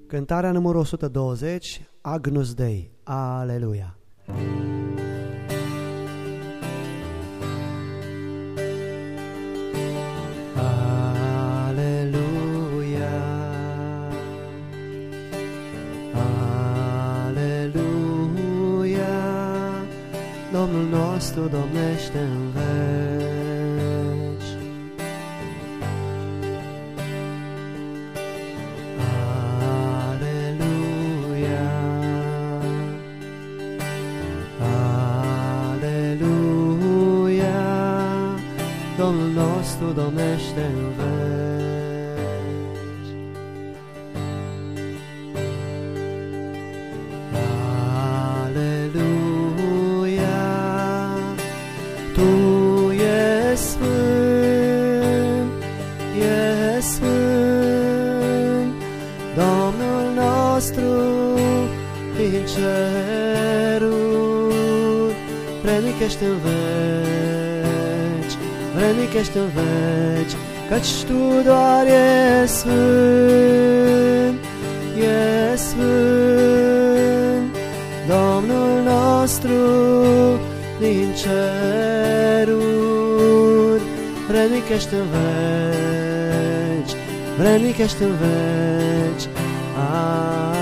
Cântarea numărul 120, Agnus Dei. Aleluia! Aleluia! Aleluia! Domnul nostru domnește în veci. Domnul nostru domnește în veci. Aleluia! Tu ești sfânt, ești sfânt, Domnul nostru din ceruri, vrednic ești în veci. Vrednic ești în veci, căci Tu doar ești sfânt, ești sfânt, Domnul nostru din ceruri. Vrednic ești în veci, vrednic ești în veci.